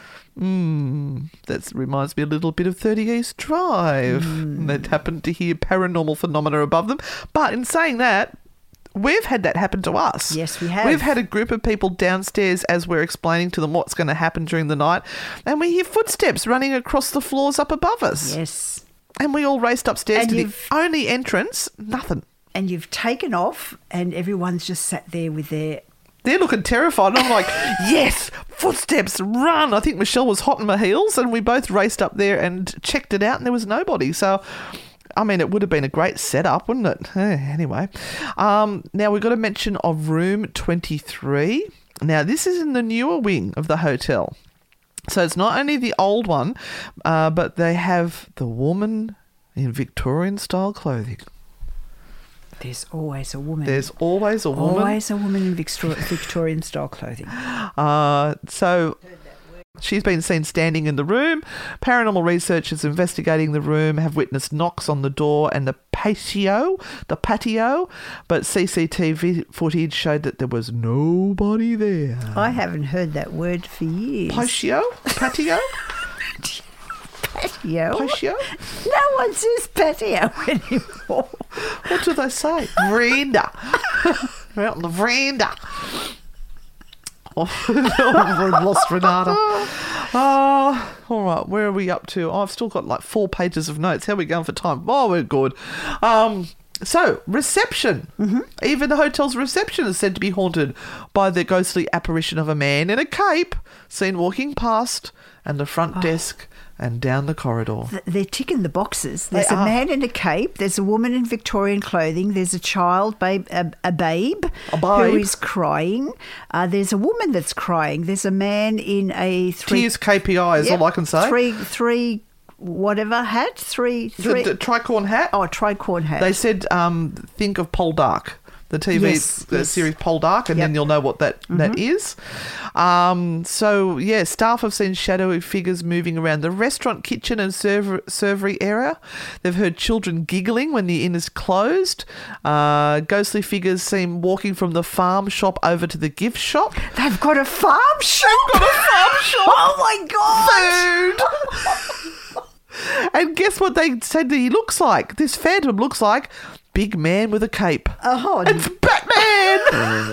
That reminds me a little bit of 30 East Drive. They happened to hear paranormal phenomena above them. But in saying that, we've had that happen to us. Yes, we have. We've had a group of people downstairs as we're explaining to them what's going to happen during the night, and we hear footsteps running across the floors up above us. Yes. And we all raced upstairs to the only entrance. Nothing. And you've taken off, and everyone's just sat there with their... They're looking terrified. And I'm like, yes, footsteps, run. I think Michelle was hot in my heels, and we both raced up there and checked it out, and there was nobody. So, I mean, it would have been a great setup, wouldn't it? Anyway. Now, we've got a mention of room 23. Now, this is in the newer wing of the hotel. So it's not only the old one, but they have the woman in Victorian-style clothing. There's always a woman. There's always a woman. Always a woman in Victorian-style clothing. So she's been seen standing in the room. Paranormal researchers investigating the room have witnessed knocks on the door and the patio, but CCTV footage showed that there was nobody there. I haven't heard that word for years. Patio? Patio? Patio? No one says patio anymore. What do they say? Veranda. We're out on the veranda. I've lost Renata. All right, where are we up to? I've still got like 4 pages of notes. How are we going for time? Oh, we're good. So, reception. Mm-hmm. Even the hotel's reception is said to be haunted by the ghostly apparition of a man in a cape seen walking past and the front desk and down the corridor. They're ticking the boxes. There's a man in a cape. There's a woman in Victorian clothing. There's a child, a babe who is crying. There's a woman that's crying. There's a man in a Tears KPI is all I can say. Three whatever hat? The tricorn hat? Oh, tricorn hat. They said think of Poldark. The TV Yes. series Poldark, and then you'll know what that is. So, yeah, staff have seen shadowy figures moving around the restaurant, kitchen and servery area. They've heard children giggling when the inn is closed. Ghostly figures seen walking from the farm shop over to the gift shop. They've got a farm shop. Oh my God. Food! And guess what they said that he looks like? This phantom looks like big man with a cape. Oh, It's Batman!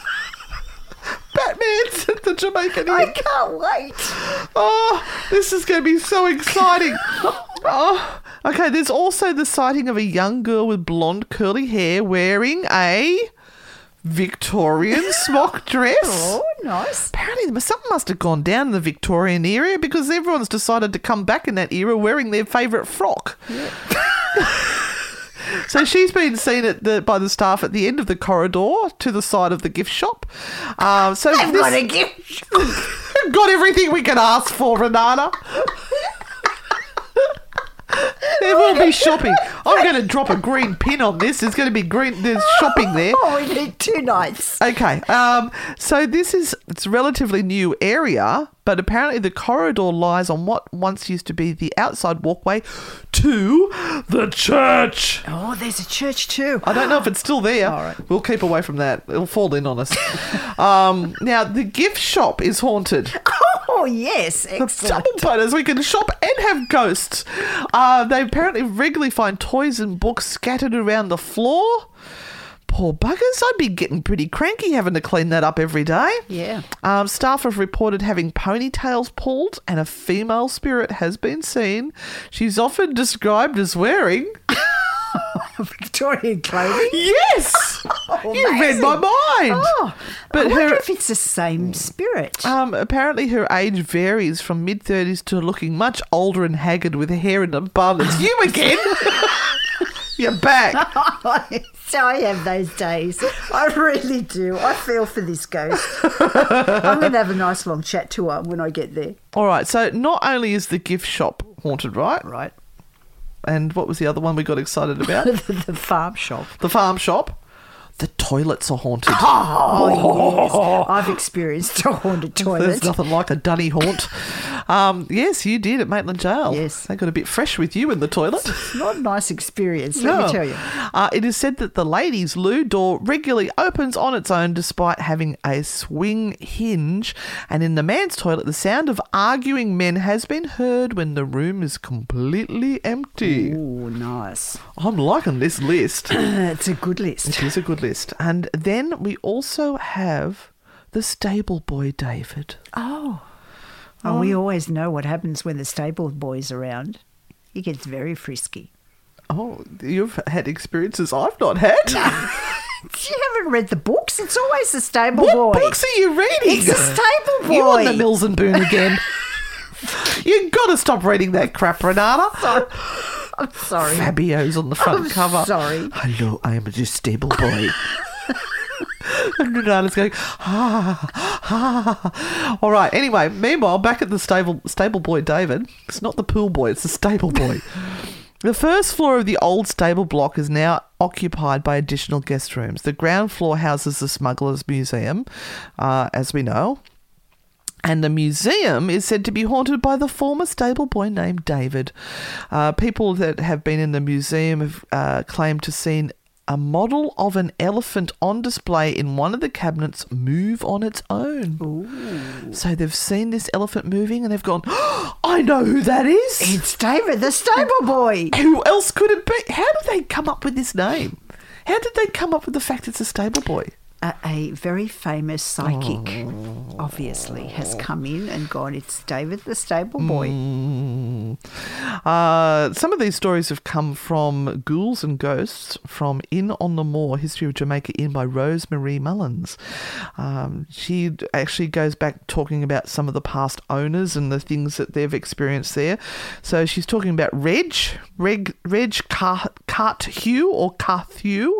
Batman's at the Jamaican Inn. I can't wait. Oh, this is going to be so exciting. Oh, okay, there's also the sighting of a young girl with blonde curly hair wearing a Victorian smock dress. Oh, nice. Apparently something must have gone down in the Victorian era because everyone's decided to come back in that era wearing their favourite frock. Yeah. So she's been seen by the staff at the end of the corridor to the side of the gift shop. I've got a gift. Got everything we can ask for, Renata. There will be shopping. I'm going to drop a green pin on this. There's going to be there's shopping there. Oh, we need 2 nights. Okay. So it's a relatively new area, but apparently the corridor lies on what once used to be the outside walkway to the church. Oh, there's a church too. I don't know if it's still there. All right. We'll keep away from that. It'll fall in on us. Now, the gift shop is haunted. Oh, yes. Excellent. Double bonus. We can shop and have ghosts. They apparently regularly find toys and books scattered around the floor. Poor buggers. I'd be getting pretty cranky having to clean that up every day. Yeah. Staff have reported having ponytails pulled and a female spirit has been seen. She's often described as wearing... Victorian clothing? Yes! Oh, you read amazing. my mind. Oh, But I wonder her- if it's the same spirit. Apparently her age varies from mid-30s to looking much older and haggard with hair in a bun. It's you again! You're back. So I have those days. I really do. I feel for this ghost. I'm going to have a nice long chat to her when I get there. All right, so not only is the gift shop haunted, right? Right. And what was the other one we got excited about? The farm shop. The farm shop. The toilets are haunted. Oh, yes. I've experienced a haunted toilet. There's nothing like a dunny haunt. Yes, you did at Maitland Jail. Yes. They got a bit fresh with you in the toilet. It's not a nice experience, let me tell you. It is said that the ladies' loo door regularly opens on its own despite having a swing hinge. And in the man's toilet, the sound of arguing men has been heard when the room is completely empty. Oh, nice. I'm liking this list. It's a good list. It is a good list. And then we also have the stable boy, David. Oh, we always know what happens when the stable boy's around. He gets very frisky. Oh, you've had experiences I've not had. You haven't read the books. It's always the stable What boy. books are you reading? It's the stable boy. You on the Mills and Boone again. You've got to stop reading that crap, Renata. I'm sorry. Fabio's on the front I'm cover. sorry. Hello, I am the stable boy. And Renata's going, All right, anyway, meanwhile, back at the stable boy David, it's not the pool boy, it's the stable boy. The first floor of the old stable block is now occupied by additional guest rooms. The ground floor houses the Smugglers Museum, as we know. And the museum is said to be haunted by the former stable boy named David. People that have been in the museum have claimed to seen a model of an elephant on display in one of the cabinets move on its own. Ooh. So they've seen this elephant moving and they've gone, oh, I know who that is. It's David, the stable boy. Who else could it be? How did they come up with this name? How did they come up with the fact it's a stable boy? A very famous psychic, obviously, has come in and gone, it's David the stable boy. Some of these stories have come from Ghouls and Ghosts from Inn on the Moor, History of Jamaica Inn by Rose Marie Mullins. She actually goes back talking about some of the past owners and the things that they've experienced there. So she's talking about Reg Carthew or Carthew.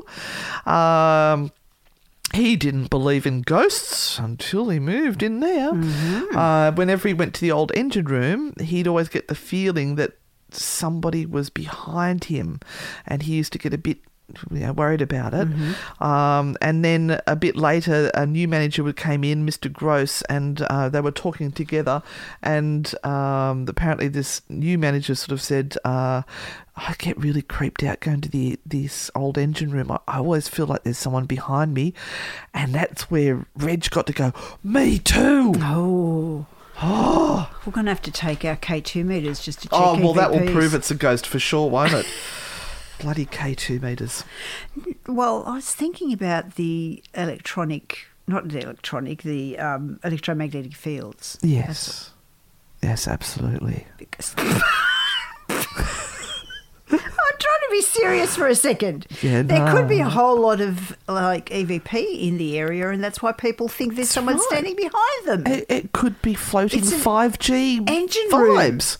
He didn't believe in ghosts until he moved in there. Mm-hmm. Whenever he went to the old engine room, he'd always get the feeling that somebody was behind him, and he used to get a bit worried about it. And then a bit later, a new manager came in, Mr. Gross, and they were talking together. And apparently this new manager sort of said, I get really creeped out going to this old engine room. I always feel like there's someone behind me. And that's where Reg got to go, me too. Oh. We're going to have to take our K2 meters just to check Oh, well, EVPs. that will prove it's a ghost for sure, won't it? Bloody K2 meters. Well, I was thinking about the electromagnetic fields. Yes. Yes, absolutely. Because I'm trying to be serious for a second. Yeah, there could be a no. whole lot of EVP in the area, and that's why people think there's someone right. standing behind them. It could be floating It's an 5G engine room. vibes.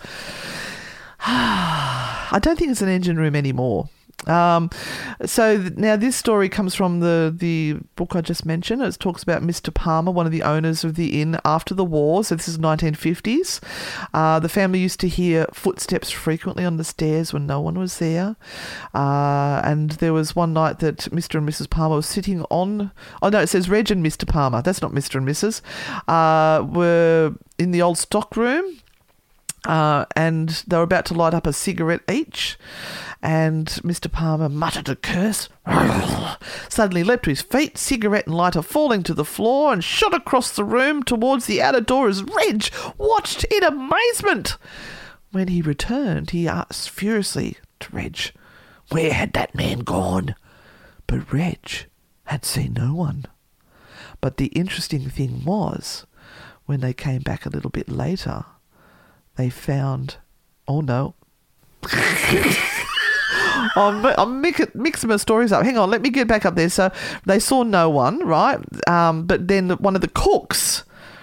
I don't think it's an engine room anymore. So now this story comes from the book I just mentioned. It talks about Mr. Palmer, one of the owners of the inn after the war. So this is 1950s. The family used to hear footsteps frequently on the stairs when no one was there. And there was one night that Mr. and Mrs. Palmer were sitting on... Oh, no, it says Reg and Mr. Palmer. That's not Mr. and Mrs. Were in the old stock room. And they were about to light up a cigarette each, and Mr. Palmer muttered a curse, suddenly leapt to his feet, cigarette and lighter falling to the floor, and shot across the room towards the outer door as Reg watched in amazement. When he returned, he asked furiously to Reg, where had that man gone? But Reg had seen no one. But the interesting thing was, when they came back a little bit later, they found... Oh, no. I'm mixing my stories up. Hang on, let me get back up there. So they saw no one, right? But then one of the cooks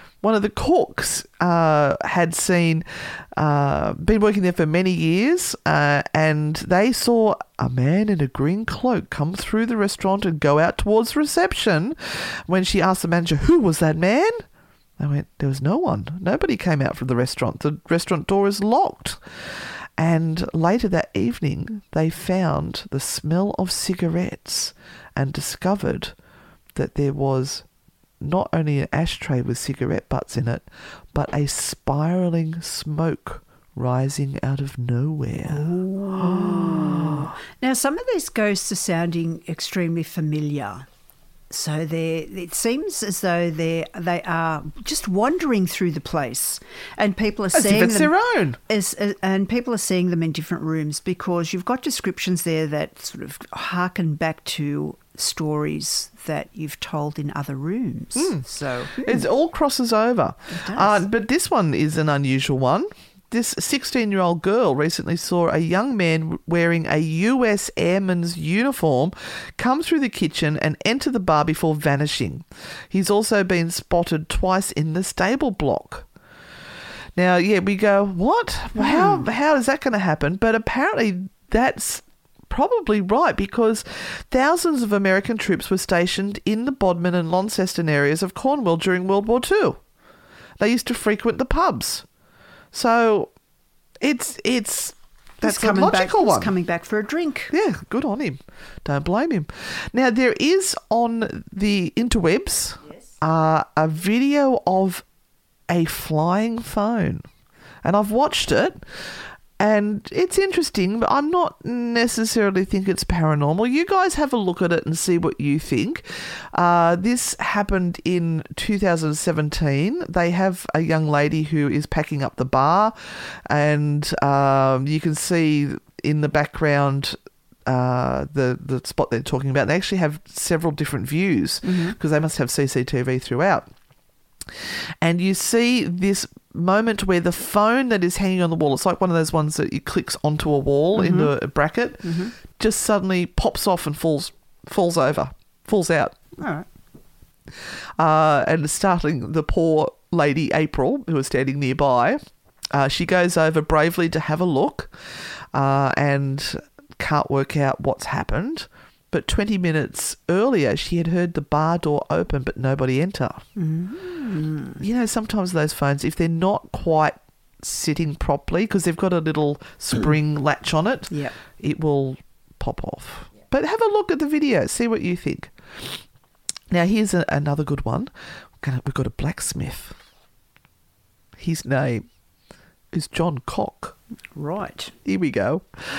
had seen... been working there for many years, and they saw a man in a green cloak come through the restaurant and go out towards the reception. When she asked the manager, who was that man? They went, there was no one. Nobody came out from the restaurant. The restaurant door is locked. And later that evening, they found the smell of cigarettes and discovered that there was not only an ashtray with cigarette butts in it, but a spiralling smoke rising out of nowhere. Now, some of these ghosts are sounding extremely familiar. So it seems as though they are just wandering through the place, and people are seeing if it's them their own. and people are seeing them in different rooms, because you've got descriptions there that sort of harken back to stories that you've told in other rooms. So it all crosses over. It does. But this one is an unusual one. This 16-year-old girl recently saw a young man wearing a US Airman's uniform come through the kitchen and enter the bar before vanishing. He's also been spotted twice in the stable block. Now, yeah, we go, what? How is that going to happen? But apparently that's probably right, because thousands of American troops were stationed in the Bodmin and Launceston areas of Cornwall during World War II. They used to frequent the pubs. So that's a logical one. He's coming back for a drink. Yeah, good on him. Don't blame him. Now, there is on the interwebs a video of a flying phone. And I've watched it, and it's interesting, but I'm not necessarily think it's paranormal. You guys have a look at it and see what you think. This happened in 2017. They have a young lady who is packing up the bar, and you can see in the background the spot they're talking about. They actually have several different views, because they must have CCTV throughout. And you see this moment where the phone that is hanging on the wall, it's like one of those ones that you clicks onto a wall into a bracket, just suddenly pops off and falls out. All right. And startling the poor lady April, who was standing nearby. She goes over bravely to have a look and can't work out what's happened. But 20 minutes earlier, she had heard the bar door open but nobody enter. You know, sometimes those phones, if they're not quite sitting properly, because they've got a little spring latch on it, it will pop off. But have a look at the video. See what you think. Now, here's another good one. We've got a blacksmith. His name is John Cock. Right. Here we go.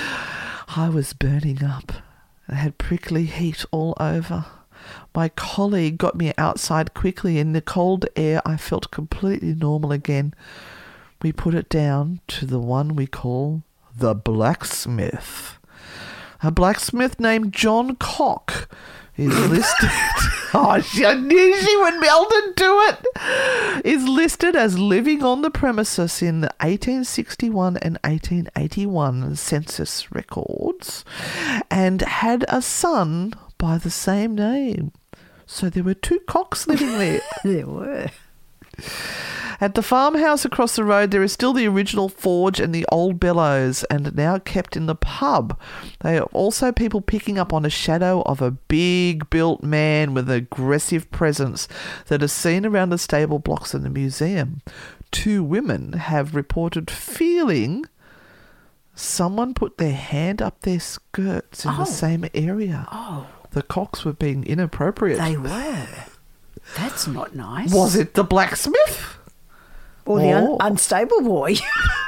I was burning up. I had prickly heat all over. My colleague got me outside quickly. In the cold air, I felt completely normal again. We put it down to the one we call the blacksmith. A blacksmith named John Cock is listed. I knew she would be able to do it. Is listed as living on the premises in the 1861 and 1881 census records, and had a son by the same name. So there were two Cocks living there. There were. At the farmhouse across the road, there is still the original forge and the old bellows, and now kept in the pub. They are also people picking up on a shadow of a big-built man with an aggressive presence that is seen around the stable blocks in the museum. 2 women have reported feeling someone put their hand up their skirts in the same area. Oh. The Cocks were being inappropriate. They were. That's not nice. Was it the blacksmith? Or the unstable boy.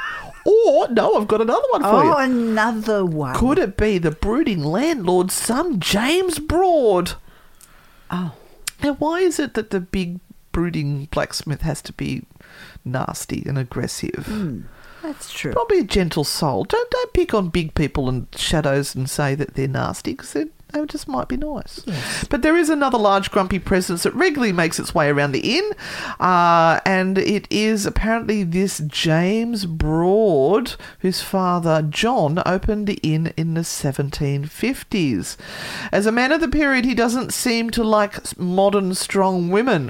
Or, no, I've got another one for you. Oh, another one. Could it be the brooding landlord's son, James Broad? Oh. Now, why is it that the big brooding blacksmith has to be nasty and aggressive? That's true. Probably a gentle soul. Don't pick on big people and shadows and say that they're nasty, because they just might be nice. Yes. But there is another large grumpy presence that regularly makes its way around the inn, and it is apparently this James Broad, whose father, John, opened the inn in the 1750s. As a man of the period, he doesn't seem to like modern strong women.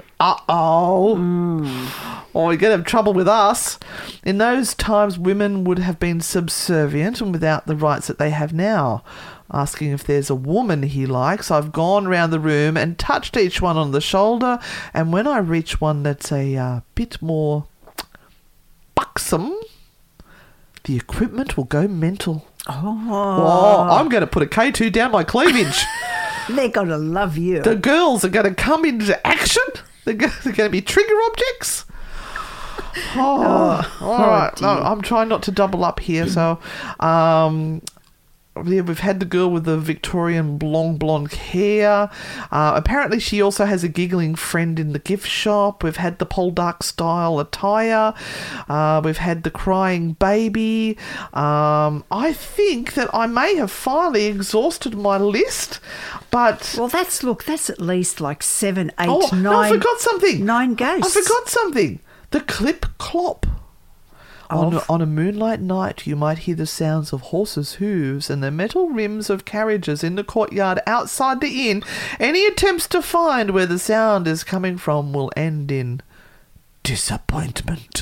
Or we're going to have trouble with us. In those times, women would have been subservient and without the rights that they have now. Asking if there's a woman he likes, I've gone round the room and touched each one on the shoulder, and when I reach one that's a bit more buxom, the equipment will go mental. Oh, I'm going to put a K2 down my cleavage. They're going to love you. The girls are going to come into action. They're going to be trigger objects. All right. No, I'm trying not to double up here. So, yeah, we've had the girl with the Victorian long blonde hair. Apparently, she also has a giggling friend in the gift shop. We've had the Poldark style attire. We've had the crying baby. I think that I may have finally exhausted my list, but well, that's at least like 7, 8, 9. No, I forgot something. 9 ghosts. I forgot something. The Clip Clop. On a moonlight night, you might hear the sounds of horses' hooves and the metal rims of carriages in the courtyard outside the inn. Any attempts to find where the sound is coming from will end in disappointment.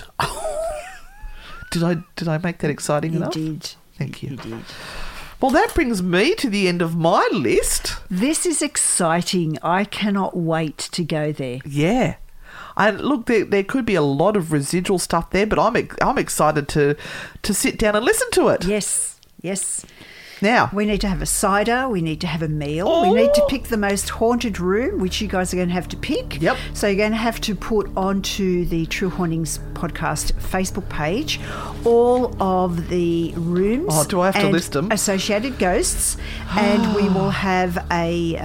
Did I make that exciting enough? You did. Thank you. You did. Well, that brings me to the end of my list. This is exciting. I cannot wait to go there. Yeah. And look, there could be a lot of residual stuff there, but I'm excited to sit down and listen to it. Yes, yes. Now, we need to have a cider. We need to have a meal. We need to pick the most haunted room, which you guys are going to have to pick. Yep. So you're going to have to put onto the True Hauntings podcast Facebook page all of the rooms. Oh, do I have to list them? Associated ghosts, and we will have a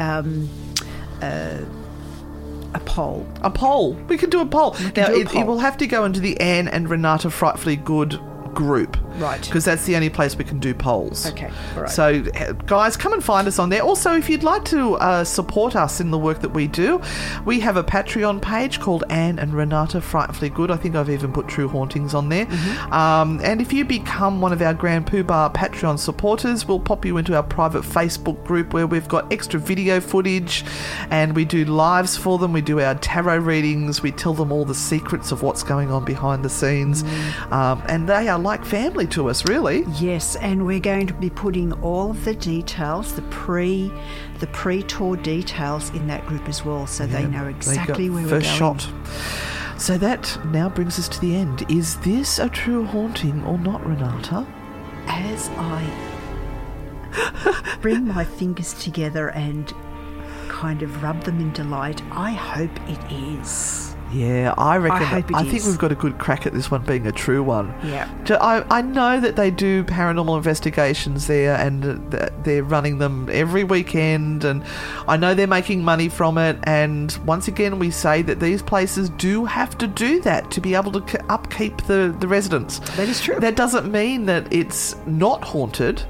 poll. A poll. We can do a poll. Now, it will have to go into the Anne and Renata Frightfully Good group. Right. Because that's the only place we can do polls. Okay, all right. So, guys, come and find us on there. Also, if you'd like to support us in the work that we do, we have a Patreon page called Anne and Renata Frightfully Good. I think I've even put True Hauntings on there. Mm-hmm. And if you become one of our Grand Poobah Patreon supporters, we'll pop you into our private Facebook group where we've got extra video footage and we do lives for them. We do our tarot readings. We tell them all the secrets of what's going on behind the scenes. And they are like family to us, really. Yes, and we're going to be putting all of the details, the pre-tour details in that group as well, so they know exactly where we're going. First shot. So that now brings us to the end. Is this a true haunting or not, Renata? As I bring my fingers together and kind of rub them in delight. I hope it is. Yeah, I reckon. I think is. we've got a good crack at this one being a true one. Yeah. I know that they do paranormal investigations there, and they're running them every weekend, and I know they're making money from it. And once again, we say that these places do have to do that to be able to upkeep the residents. That is true. That doesn't mean that it's not haunted.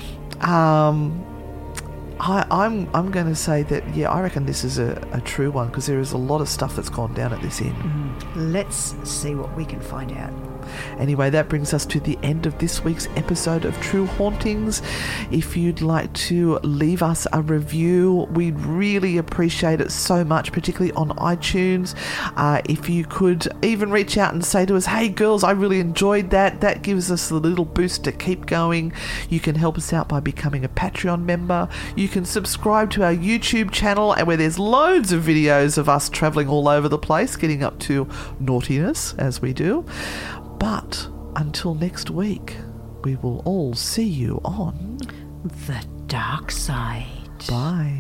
I'm going to say that, yeah, I reckon this is a true one, because there is a lot of stuff that's gone down at this inn. Let's see what we can find out. Anyway, that brings us to the end of this week's episode of True Hauntings. If you'd like to leave us a review, we'd really appreciate it so much, particularly on iTunes. If you could even reach out and say to us, hey girls, I really enjoyed that. That gives us a little boost to keep going. You can help us out by becoming a Patreon member. You can subscribe to our YouTube channel, where there's loads of videos of us travelling all over the place, getting up to naughtiness as we do. But until next week, we will all see you on the dark side. Bye.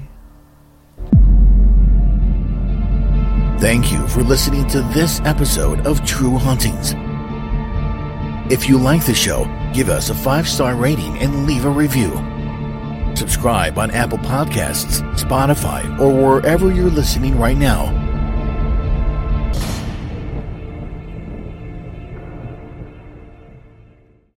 Thank you for listening to this episode of True Hauntings. If you like the show, give us a 5-star rating and leave a review. Subscribe on Apple Podcasts, Spotify, or wherever you're listening right now.